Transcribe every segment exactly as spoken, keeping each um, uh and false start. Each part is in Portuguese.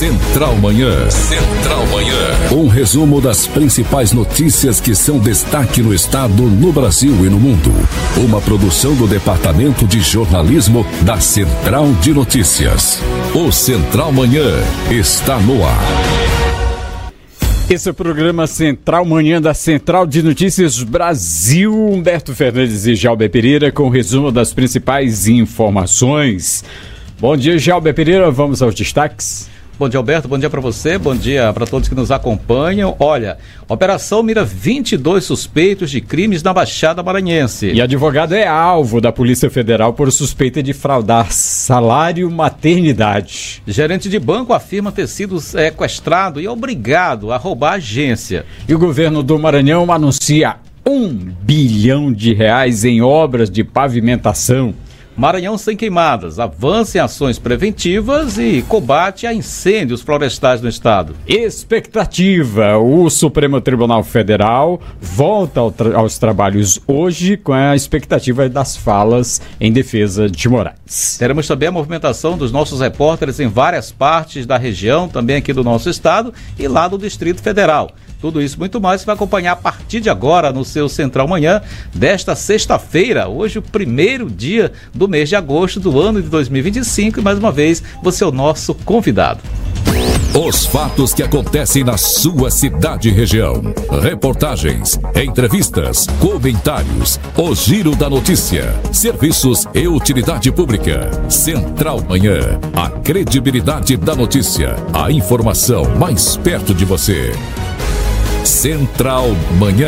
Central Manhã. Central Manhã. Um resumo das principais notícias que são destaque no estado, no Brasil e no mundo. Uma produção do Departamento de Jornalismo da Central de Notícias. O Central Manhã está no ar. Esse é o programa Central Manhã da Central de Notícias Brasil. Humberto Fernandes e Jalber Pereira com o resumo das principais informações. Bom dia, Jalber Pereira. Vamos aos destaques. Bom dia, Alberto. Bom dia para você. Bom dia para todos que nos acompanham. Olha, operação mira vinte e dois suspeitos de crimes na Baixada Maranhense. E advogado é alvo da Polícia Federal por suspeita de fraudar salário maternidade. Gerente de banco afirma ter sido sequestrado e obrigado a roubar a agência. E o governo do Maranhão anuncia um bilhão de reais em obras de pavimentação. Maranhão sem queimadas, avança em ações preventivas e combate a incêndios florestais no estado. Expectativa, o Supremo Tribunal Federal volta ao tra- aos trabalhos hoje com a expectativa das falas em defesa de Moraes. Teremos também a movimentação dos nossos repórteres em várias partes da região, também aqui do nosso estado e lá do Distrito Federal. Tudo isso e muito mais você vai acompanhar a partir de agora no seu Central Manhã desta sexta-feira, hoje o primeiro dia do mês de agosto do ano de dois mil e vinte e cinco e mais uma vez você é o nosso convidado. Os fatos que acontecem na sua cidade e região. Reportagens, entrevistas, comentários, o giro da notícia, serviços e utilidade pública. Central Manhã, a credibilidade da notícia, a informação mais perto de você. Central Manhã.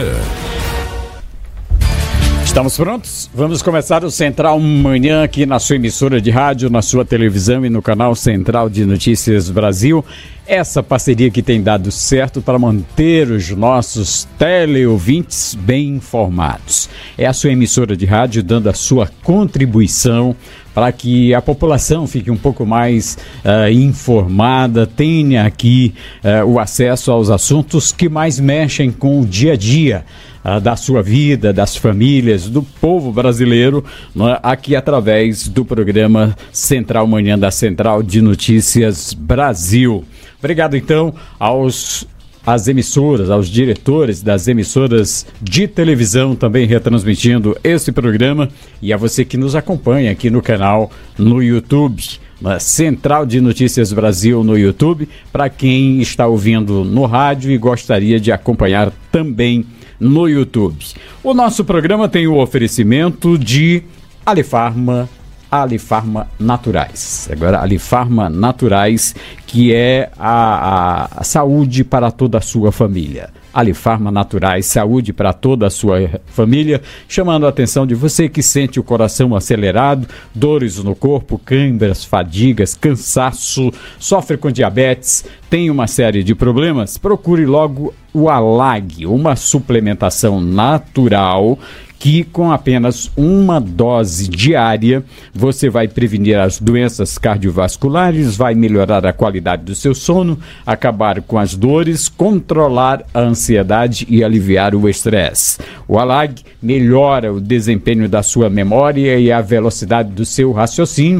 Estamos prontos? Vamos começar o Central Manhã aqui na sua emissora de rádio, na sua televisão e no canal Central de Notícias Brasil. Essa parceria que tem dado certo para manter os nossos teleouvintes bem informados. É a sua emissora de rádio dando a sua contribuição para que a população fique um pouco mais uh, informada, tenha aqui uh, o acesso aos assuntos que mais mexem com o dia a dia uh, da sua vida, das famílias, do povo brasileiro, né, aqui através do programa Central Manhã da Central de Notícias Brasil. Obrigado então aos as emissoras, aos diretores das emissoras de televisão também retransmitindo esse programa e a você que nos acompanha aqui no canal no YouTube, na Central de Notícias Brasil no YouTube, para quem está ouvindo no rádio e gostaria de acompanhar também no YouTube. O nosso programa tem o oferecimento de Alifarma, Alifarma Naturais. Agora, Alifarma Naturais, que é a, a, a saúde para toda a sua família. Alifarma Naturais, saúde para toda a sua família, chamando a atenção de você que sente o coração acelerado, dores no corpo, câimbras, fadigas, cansaço, sofre com diabetes, tem uma série de problemas, procure logo o Alag, uma suplementação natural que com apenas uma dose diária você vai prevenir as doenças cardiovasculares, vai melhorar a qualidade do seu sono, acabar com as dores, controlar a ansiedade e aliviar o estresse. O Alag melhora o desempenho da sua memória e a velocidade do seu raciocínio,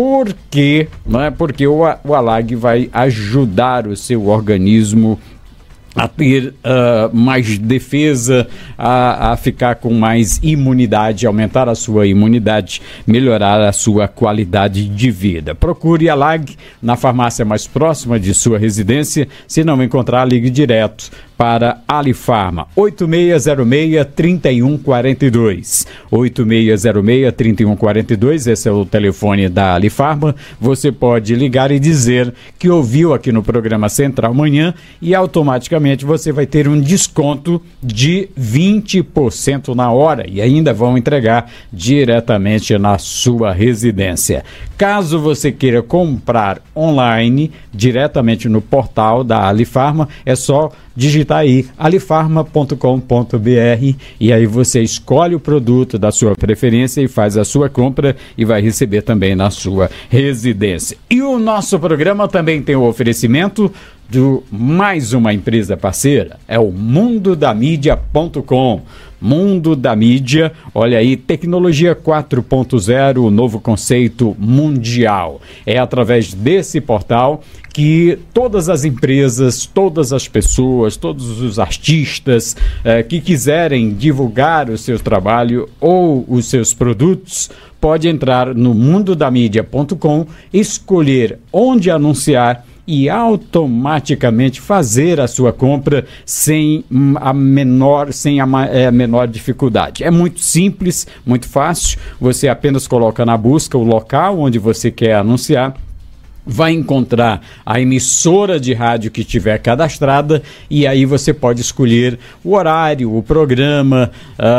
porque, não é? Porque o, o Alag vai ajudar o seu organismo a ter uh, mais defesa, a, a ficar com mais imunidade, aumentar a sua imunidade, melhorar a sua qualidade de vida. Procure a Alag na farmácia mais próxima de sua residência. Se não encontrar, ligue direto para Alifarma, oito seis zero seis, três um quatro dois. oito seis zero seis, três um quatro dois, esse é o telefone da Alifarma. Você pode ligar e dizer que ouviu aqui no programa Central Manhã e automaticamente você vai ter um desconto de vinte por cento na hora e ainda vão entregar diretamente na sua residência. Caso você queira comprar online, diretamente no portal da Alifarma, é só digitar aí alifarma ponto com ponto b r e aí você escolhe o produto da sua preferência e faz a sua compra e vai receber também na sua residência. E o nosso programa também tem o oferecimento de mais uma empresa parceira, é o mundo da mídia ponto com. Mundo da Mídia. Olha aí, tecnologia quatro ponto zero, o novo conceito mundial. É através desse portal que todas as empresas, todas as pessoas, todos os artistas eh, que quiserem divulgar o seu trabalho ou os seus produtos, pode entrar no mundo da mídia ponto com, escolher onde anunciar e automaticamente fazer a sua compra sem a menor, sem a, a menor dificuldade. É muito simples, muito fácil. Você apenas coloca na busca o local onde você quer anunciar, vai encontrar a emissora de rádio que tiver cadastrada e aí você pode escolher o horário, o programa,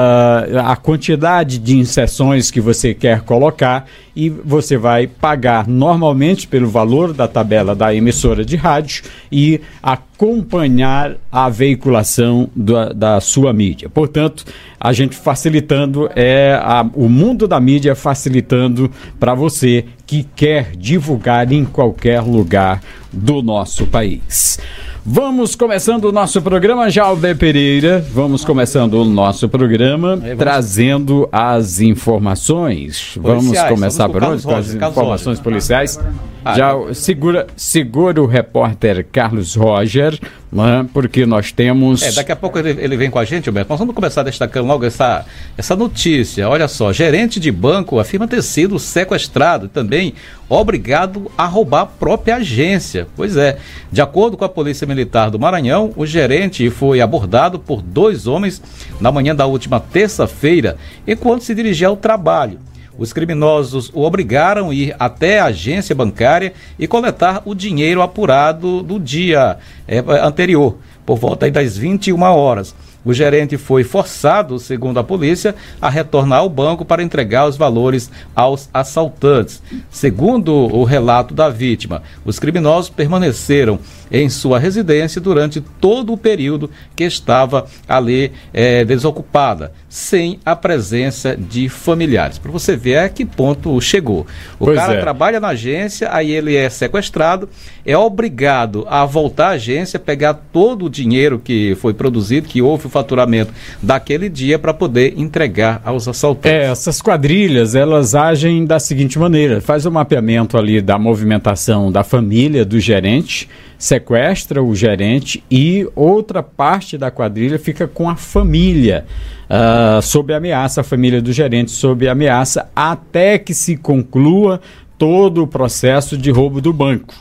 uh, a quantidade de inserções que você quer colocar e você vai pagar normalmente pelo valor da tabela da emissora de rádio e acompanhar a veiculação da, da sua mídia. Portanto, a gente facilitando, é a, o mundo da mídia facilitando para você que quer divulgar em qualquer lugar do nosso país. Vamos começando o nosso programa, Jalber Pereira. Vamos começando o nosso programa, é, vamos... trazendo as informações. Policiais, vamos começar vamos por onde? Com as informações Roger. policiais. Ah, Já é. segura, segura o repórter Carlos Roger, né, porque nós temos... É, daqui a pouco ele, ele vem com a gente, Humberto. Nós vamos começar destacando logo essa, essa notícia. Olha só, gerente de banco afirma ter sido sequestrado e também obrigado a roubar a própria agência. Pois é, de acordo com a Polícia Militar do Maranhão, o gerente foi abordado por dois homens na manhã da última terça-feira, enquanto se dirigia ao trabalho. Os criminosos o obrigaram a ir até a agência bancária e coletar o dinheiro apurado do dia é, anterior, por volta aí das vinte e uma horas. O gerente foi forçado, segundo a polícia, a retornar ao banco para entregar os valores aos assaltantes. Segundo o relato da vítima, os criminosos permaneceram em sua residência durante todo o período que estava ali é, desocupada, sem a presença de familiares. Para você ver a que ponto chegou. O pois cara é. trabalha na agência, aí ele é sequestrado, é obrigado a voltar à agência, pegar todo o dinheiro que foi produzido, que houve o faturamento daquele dia para poder entregar aos assaltantes. É, essas quadrilhas, elas agem da seguinte maneira: faz o mapeamento ali da movimentação da família do gerente, sequestra o gerente e outra parte da quadrilha fica com a família uh, sob ameaça, a família do gerente sob ameaça, até que se conclua todo o processo de roubo do banco.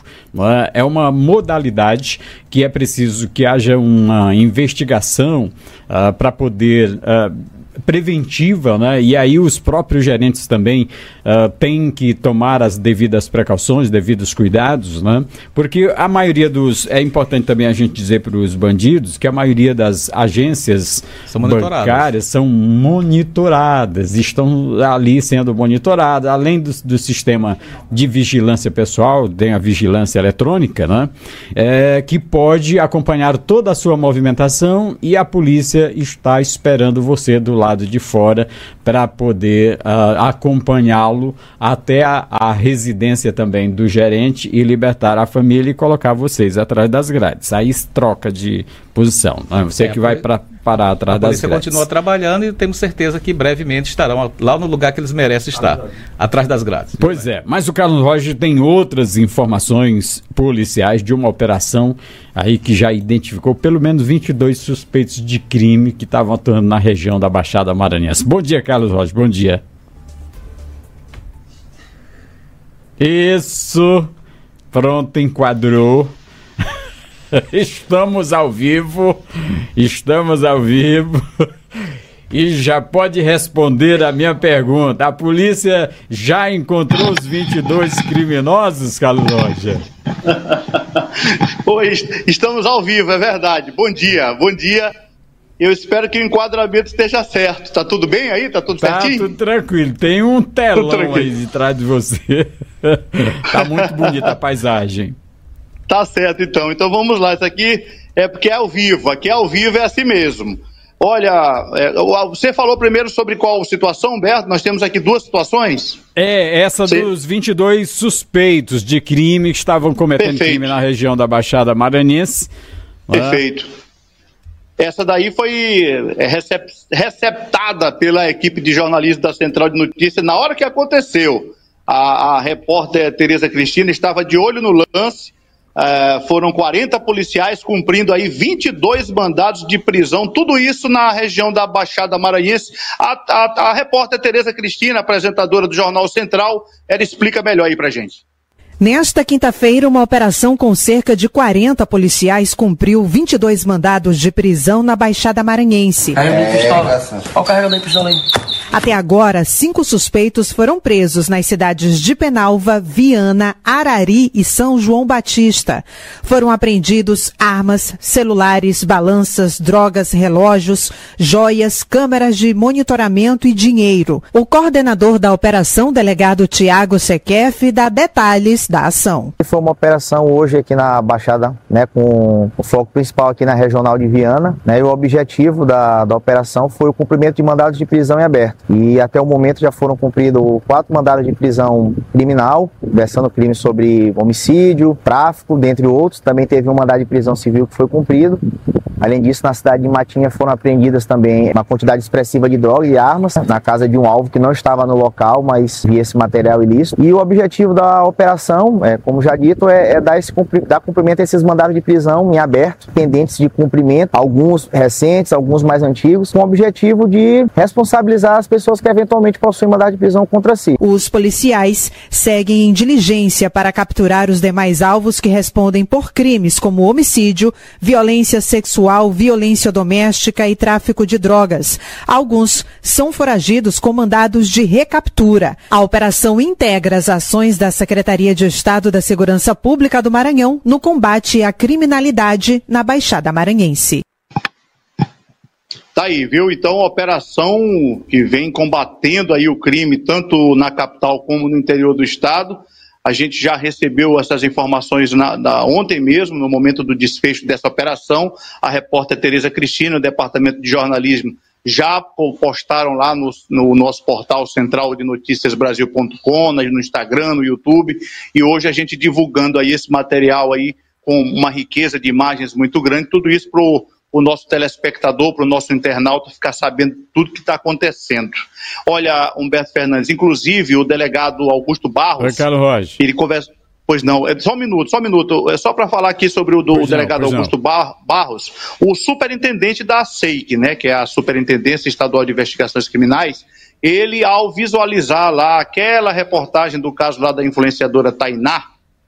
É uma modalidade que é preciso que haja uma investigação uh, para poder... Uh, preventiva, né? E aí os próprios gerentes também uh, têm que tomar as devidas precauções, devidos cuidados, né? Porque a maioria dos... É importante também a gente dizer para os bandidos que a maioria das agências são bancárias são monitoradas, estão ali sendo monitoradas, além do, do sistema de vigilância pessoal, tem a vigilância eletrônica, né? É, que pode acompanhar toda a sua movimentação e a polícia está esperando você do lado de fora para poder uh, acompanhá-lo até a, a residência também do gerente e libertar a família e colocar vocês atrás das grades. Aí troca de posição, né? Você é, que vai para parar atrás das grades. A polícia continua trabalhando e temos certeza que brevemente estarão lá no lugar que eles merecem estar, atrás das grades. Pois é, mas o Carlos Roger tem outras informações policiais de uma operação aí que já identificou pelo menos vinte e dois suspeitos de crime que estavam atuando na região da Baixada Maranhense. Bom dia, Carlos Roger, bom dia. Isso, pronto, enquadrou. Estamos ao vivo, estamos ao vivo e já pode responder a minha pergunta. A polícia já encontrou os vinte e dois criminosos, Carlos Roger? Oi, estamos ao vivo, é verdade. Bom dia, bom dia. Eu espero que o enquadramento esteja certo. Tá tudo bem aí? Tá tudo tá, certinho? Tá tudo tranquilo. Tem um telão aí de trás de você. Tá muito bonita a paisagem. Tá certo, então. Então vamos lá. Isso aqui é porque é ao vivo. Aqui é ao vivo, é assim mesmo. Olha, é, você falou primeiro sobre qual situação, Humberto? Nós temos aqui duas situações. É, essa Sim. dos vinte e dois suspeitos de crime que estavam cometendo Perfeito. crime na região da Baixada Maranhense. Perfeito. Essa daí foi recep, receptada pela equipe de jornalismo da Central de Notícias na hora que aconteceu. A, a repórter Tereza Cristina estava de olho no lance. Uh, foram quarenta policiais cumprindo aí vinte e dois mandados de prisão, tudo isso na região da Baixada Maranhense. A, a, a repórter Tereza Cristina, apresentadora do Jornal Central, ela explica melhor aí pra gente. Nesta quinta-feira, uma operação com cerca de quarenta policiais cumpriu vinte e dois mandados de prisão na Baixada Maranhense. Carregador de pistola. Olha o carregador de pistola aí. Até agora, cinco suspeitos foram presos nas cidades de Penalva, Viana, Arari e São João Batista. Foram apreendidos armas, celulares, balanças, drogas, relógios, joias, câmeras de monitoramento e dinheiro. O coordenador da operação, delegado Tiago Sequef, dá detalhes da ação. Foi uma operação hoje aqui na Baixada, né, com o foco principal aqui na Regional de Viana, né, e o objetivo da, da operação foi o cumprimento de mandados de prisão em aberto. E até o momento já foram cumpridos quatro mandados de prisão criminal, versando crimes sobre homicídio, tráfico, dentre outros. Também teve um mandado de prisão civil que foi cumprido. Além disso, na cidade de Matinha foram apreendidas também uma quantidade expressiva de drogas e armas na casa de um alvo que não estava no local, mas via esse material ilícito. E o objetivo da operação, é, como já dito, é, é dar, esse, dar cumprimento a esses mandados de prisão em aberto, pendentes de cumprimento, alguns recentes, alguns mais antigos, com o objetivo de responsabilizar as pessoas que eventualmente possuem mandado de prisão contra si. Os policiais seguem em diligência para capturar os demais alvos que respondem por crimes como homicídio, violência sexual, violência doméstica e tráfico de drogas. Alguns são foragidos com mandados de recaptura. A operação integra as ações da Secretaria de Estado da Segurança Pública do Maranhão no combate à criminalidade na Baixada Maranhense. Tá aí, viu? Então, a operação que vem combatendo aí o crime, tanto na capital como no interior do estado. A gente já recebeu essas informações na, na, ontem mesmo, no momento do desfecho dessa operação. A repórter Tereza Cristina, do Departamento de Jornalismo, já postaram lá no, no nosso portal central de noticias brasil ponto com, no Instagram, no YouTube. E hoje a gente divulgando aí esse material aí com uma riqueza de imagens muito grande. Tudo isso para o nosso telespectador, para o nosso internauta ficar sabendo tudo que está acontecendo. Olha, Humberto Fernandes, inclusive o delegado Augusto Barros... Oi, Carlos Roger. Ele conversa... Pois não, é só um minuto, só um minuto. É só para falar aqui sobre o, do, o delegado não, Augusto Bar, Barros, o superintendente da S E I C, né, que é a Superintendência Estadual de Investigações Criminais, ele, ao visualizar lá aquela reportagem do caso lá da influenciadora Tainá,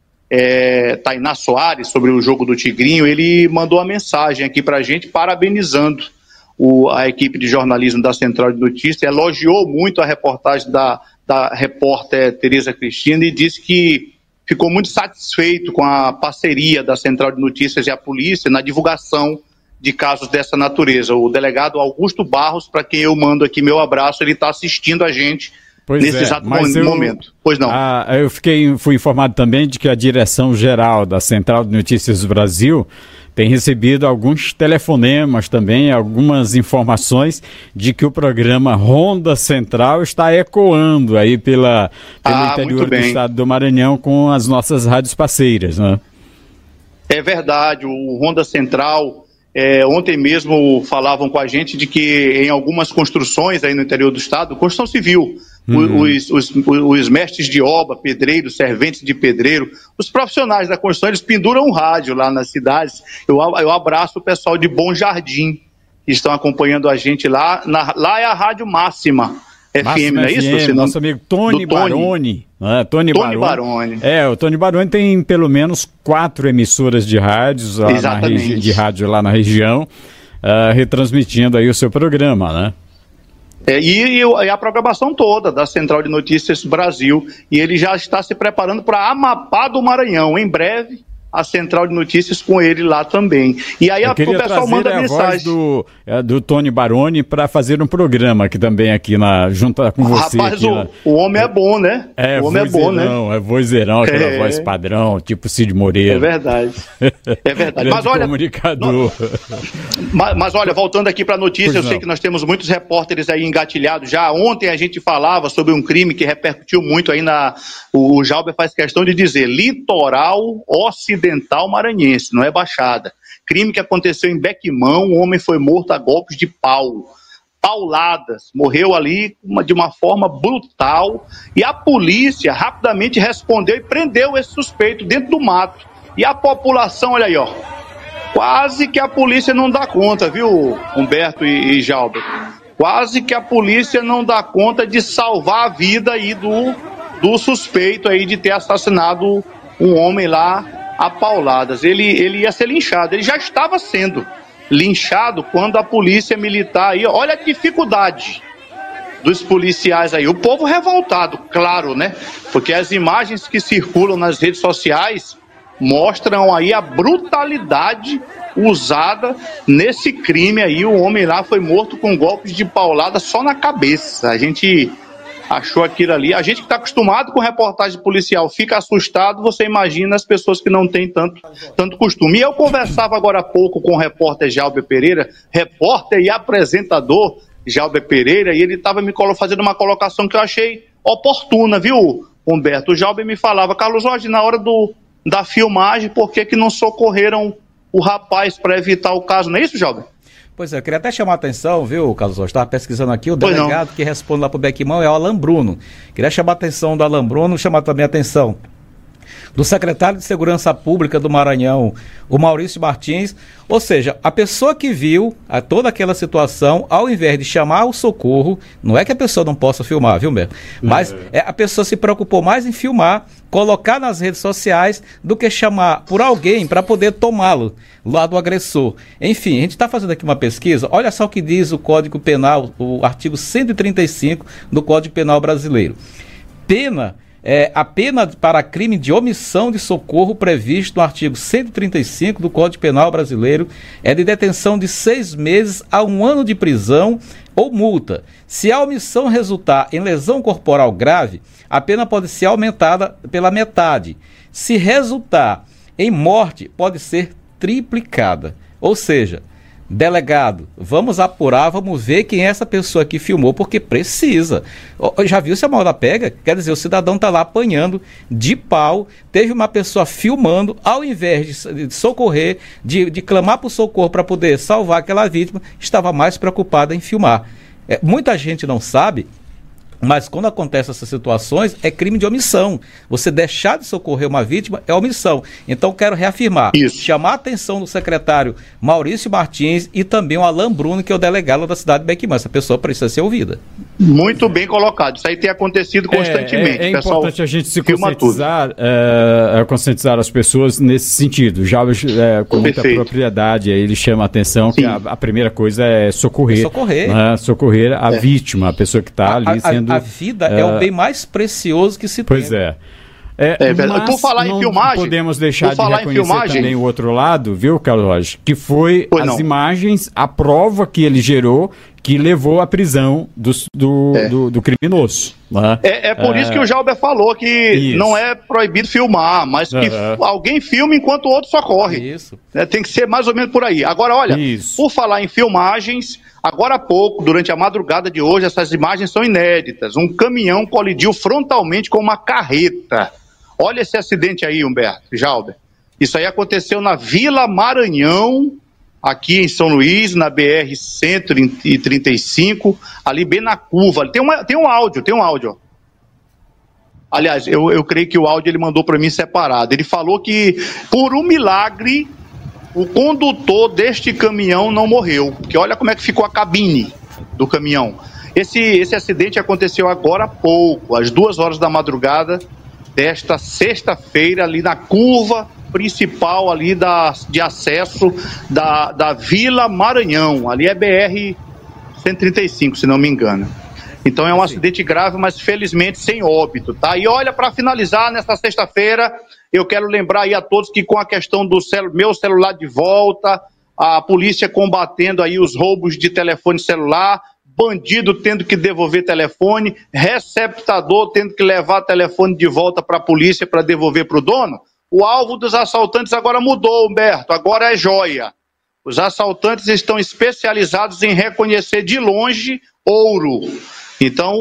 É, Tainá Soares, sobre o jogo do Tigrinho, ele mandou uma mensagem aqui para a gente, parabenizando o, a equipe de jornalismo da Central de Notícias, elogiou muito a reportagem da, da repórter Tereza Cristina e disse que ficou muito satisfeito com a parceria da Central de Notícias e a polícia na divulgação de casos dessa natureza. O delegado Augusto Barros, para quem eu mando aqui meu abraço, ele está assistindo a gente Pois nesse é, exato mas momento. Eu, pois não. A, eu fiquei, fui informado também de que a direção-geral da Central de Notícias do Brasil tem recebido alguns telefonemas também, algumas informações de que o programa Ronda Central está ecoando aí pela, pelo ah, interior do estado do Maranhão com as nossas rádios parceiras, né? É verdade, o Ronda Central... É, ontem mesmo falavam com a gente de que em algumas construções aí no interior do estado, construção civil, uhum. os, os, os mestres de obra, pedreiros, serventes de pedreiro, os profissionais da construção, eles penduram um rádio lá nas cidades. Eu, eu abraço o pessoal de Bom Jardim, que estão acompanhando a gente lá. Na, lá é a Rádio Máxima F M, não é isso? Você nosso não... amigo Tony Baroni. Né? Tony, Tony Baroni. Baroni. É, o Tony Baroni tem pelo menos quatro emissoras de rádios lá na regi- de rádio lá na região, uh, retransmitindo aí o seu programa, né? É, e, e a programação toda da Central de Notícias Brasil. E ele já está se preparando para Amapá do Maranhão. Em breve, a Central de Notícias com ele lá também. E aí a, o pessoal manda a mensagem. Voz do, é, do Tony Baroni para fazer um programa aqui também aqui na junto com você. Rapaz, aqui, o, na... o homem é bom, né? É, o homem vozeirão, é bom, né? É vozeirão, aquela é. voz padrão, tipo Cid Moreira. É verdade. É verdade. Mas olha, comunicador. Mas, mas olha, voltando aqui para a notícia, pois eu não. sei que nós temos muitos repórteres aí engatilhados já. Ontem a gente falava sobre um crime que repercutiu muito aí na... O, o Jalber faz questão de dizer, litoral ocidental Ocidental Maranhense, não é Baixada. Crime que aconteceu em Bequimão, um homem foi morto a golpes de pau. Pauladas, morreu ali uma, de uma forma brutal, e a polícia rapidamente respondeu e prendeu esse suspeito dentro do mato. E a população, olha aí, ó, quase que a polícia não dá conta, viu, Humberto e, e Jalber? Quase que a polícia não dá conta de salvar a vida aí do, do suspeito aí de ter assassinado um homem lá a pauladas. Ele, ele ia ser linchado, ele já estava sendo linchado quando a polícia militar aí, olha a dificuldade dos policiais aí, o povo revoltado, claro, né? Porque as imagens que circulam nas redes sociais mostram aí a brutalidade usada nesse crime aí. O homem lá foi morto com golpes de paulada só na cabeça. A gente achou aquilo ali. A gente que está acostumado com reportagem policial fica assustado, você imagina as pessoas que não têm tanto, tanto costume. E eu conversava agora há pouco com o repórter Jalber Pereira, repórter e apresentador Jalber Pereira, e ele estava me fazendo uma colocação que eu achei oportuna, viu, Humberto? O Jalber me falava, Carlos Jorge, na hora do, da filmagem, por que que não socorreram o rapaz para evitar o caso? Não é isso, Jalber? Pois é, eu queria até chamar a atenção, viu, Carlos Jorge? Estava pesquisando aqui, o delegado que responde lá para o Bequimão é o Alan Bruno. Queria chamar a atenção do Alan Bruno, chamar também a atenção do secretário de Segurança Pública do Maranhão, o Maurício Martins. Ou seja, a pessoa que viu a toda aquela situação, ao invés de chamar o socorro, não é que a pessoa não possa filmar, viu, Beto? Mas é. É, a pessoa se preocupou mais em filmar, colocar nas redes sociais, do que chamar por alguém para poder tomá-lo lá do agressor. Enfim, a gente está fazendo aqui uma pesquisa, olha só o que diz o Código Penal, o artigo cento e trinta e cinco do Código Penal brasileiro. Pena... É, a pena para crime de omissão de socorro previsto no artigo cento e trinta e cinco do Código Penal brasileiro é de detenção de seis meses a um ano de prisão ou multa. Se a omissão resultar em lesão corporal grave, a pena pode ser aumentada pela metade. Se resultar em morte, pode ser triplicada. Ou seja, delegado, vamos apurar, vamos ver quem é essa pessoa que filmou, porque precisa. Já viu se a moda pega? Quer dizer, o cidadão está lá apanhando de pau, teve uma pessoa filmando, ao invés de, de socorrer, de, de clamar por socorro para poder salvar aquela vítima, estava mais preocupada em filmar. É, muita gente não sabe, mas quando acontecem essas situações, é crime de omissão. Você deixar de socorrer uma vítima é omissão. Então, quero reafirmar, Isso. chamar a atenção do secretário Maurício Martins e também o Alan Bruno, que é o delegado da cidade de Bequimão. Essa pessoa precisa ser ouvida. Muito bem colocado. Isso aí tem acontecido constantemente. É, é, é pessoal, importante a gente se conscientizar, é, conscientizar as pessoas nesse sentido. Já é, com muita Perfeito. propriedade, aí ele chama a atenção Sim. que a, a primeira coisa é socorrer. É socorrer. Né, socorrer a é. vítima, a pessoa que está ali a, sendo... A vida é, é o bem mais precioso que se pois tem. Pois é. É, é mas por falar em filmagem, podemos deixar de reconhecer também o outro lado, viu, Carlos Jorge? Que foi pois as não. imagens, a prova que ele gerou, que levou à prisão do, do, é. do, do criminoso. Né? É, é por é... isso que o Jalber falou que isso. não é proibido filmar, mas que uhum. alguém filma enquanto o outro socorre. Isso. É, tem que ser mais ou menos por aí. Agora, olha, isso. por falar em filmagens, agora há pouco, durante a madrugada de hoje, essas imagens são inéditas. Um caminhão colidiu frontalmente com uma carreta. Olha esse acidente aí, Humberto, Jalber. Isso aí aconteceu na Vila Maranhão, aqui em São Luís, na B R cento e trinta e cinco, ali bem na curva. Tem, uma, tem um áudio, tem um áudio. Aliás, eu, eu creio que o áudio ele mandou para mim separado. Ele falou que, por um milagre, o condutor deste caminhão não morreu. Porque olha como é que ficou a cabine do caminhão. Esse, esse acidente aconteceu agora há pouco, às duas horas da madrugada desta sexta-feira, ali na curva principal ali da, de acesso da, da Vila Maranhão. Ali é B R cento e trinta e cinco, se não me engano. Então é um Sim. acidente grave, mas felizmente sem óbito, tá? E olha, para finalizar, nesta sexta-feira, eu quero lembrar aí a todos que com a questão do cel- meu celular de volta, a polícia combatendo aí os roubos de telefone celular, bandido tendo que devolver telefone, receptador tendo que levar telefone de volta para a polícia para devolver para o dono. O alvo dos assaltantes agora mudou, Humberto, agora é joia. Os assaltantes estão especializados em reconhecer de longe ouro. Então,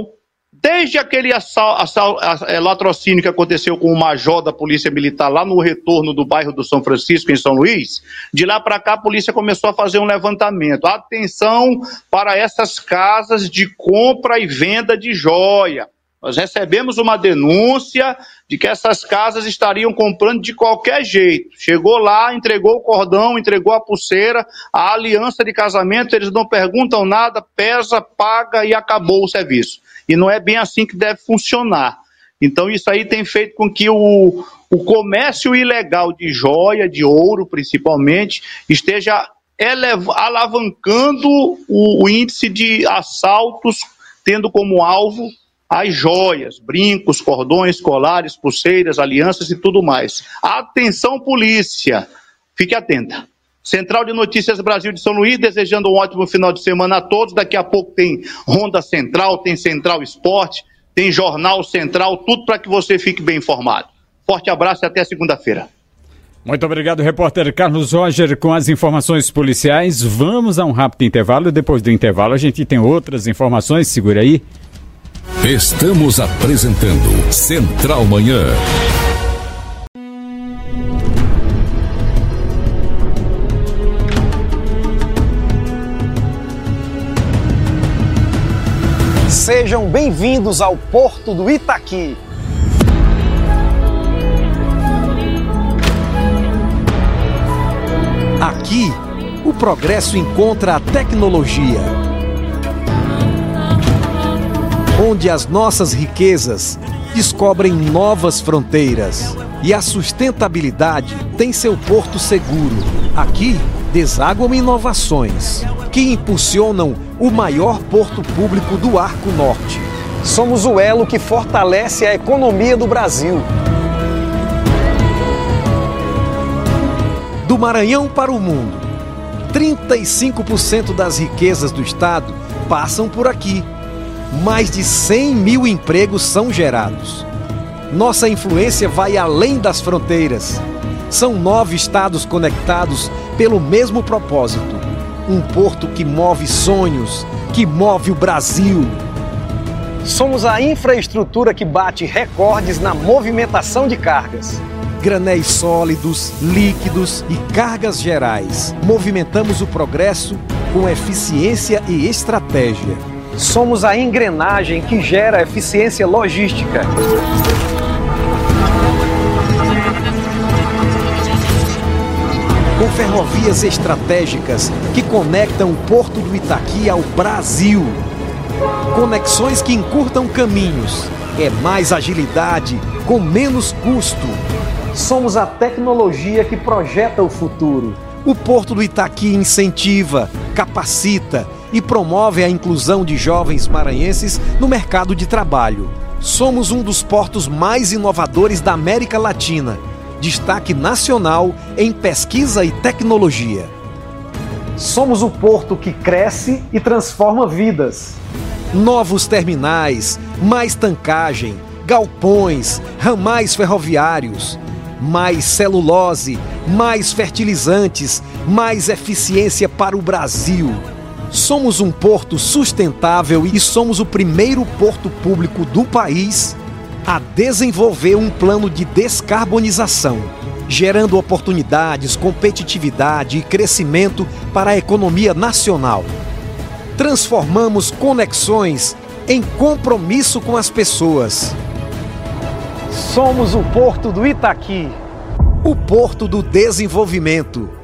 Desde aquele assal, assal, é, latrocínio que aconteceu com o major da Polícia Militar lá no retorno do bairro do São Francisco, em São Luís, de lá para cá a polícia começou a fazer um levantamento. Atenção para essas casas de compra e venda de joia. Nós recebemos uma denúncia de que essas casas estariam comprando de qualquer jeito. Chegou lá, entregou o cordão, entregou a pulseira, a aliança de casamento, eles não perguntam nada, pesa, paga e acabou o serviço. E não é bem assim que deve funcionar. Então isso aí tem feito com que o, o comércio ilegal de joia, de ouro principalmente, esteja eleva, alavancando o, o índice de assaltos, tendo como alvo as joias, brincos, cordões, colares, pulseiras, alianças e tudo mais. Atenção, polícia! Fique atenta. Central de Notícias Brasil de São Luís, desejando um ótimo final de semana a todos. Daqui a pouco tem Ronda Central, tem Central Esporte, tem Jornal Central, tudo para que você fique bem informado. Forte abraço e até segunda-feira. Muito obrigado, repórter Carlos Roger, com as informações policiais. Vamos a um rápido intervalo. Depois do intervalo a gente tem outras informações. Segura aí. Estamos apresentando Central Manhã. Sejam bem-vindos ao Porto do Itaqui. Aqui, o progresso encontra a tecnologia, onde as nossas riquezas descobrem novas fronteiras e a sustentabilidade tem seu porto seguro. Aqui, desaguam inovações que impulsionam o maior porto público do Arco Norte. Somos o elo que fortalece a economia do Brasil. Do Maranhão para o mundo, trinta e cinco por cento das riquezas do estado passam por aqui. Mais de cem mil empregos são gerados. Nossa influência vai além das fronteiras. São nove estados conectados pelo mesmo propósito. Um porto que move sonhos, que move o Brasil. Somos a infraestrutura que bate recordes na movimentação de cargas. Granéis sólidos, líquidos e cargas gerais. Movimentamos o progresso com eficiência e estratégia. Somos a engrenagem que gera eficiência logística. Com ferrovias estratégicas que conectam o Porto do Itaqui ao Brasil. Conexões que encurtam caminhos. É mais agilidade, com menos custo. Somos a tecnologia que projeta o futuro. O Porto do Itaqui incentiva, capacita e promove a inclusão de jovens maranhenses no mercado de trabalho. Somos um dos portos mais inovadores da América Latina. Destaque nacional em pesquisa e tecnologia. Somos o porto que cresce e transforma vidas. Novos terminais, mais tancagem, galpões, ramais ferroviários, mais celulose, mais fertilizantes, mais eficiência para o Brasil. Somos um porto sustentável e somos o primeiro porto público do país a desenvolver um plano de descarbonização, gerando oportunidades, competitividade e crescimento para a economia nacional. Transformamos conexões em compromisso com as pessoas. Somos o Porto do Itaqui, o Porto do Desenvolvimento.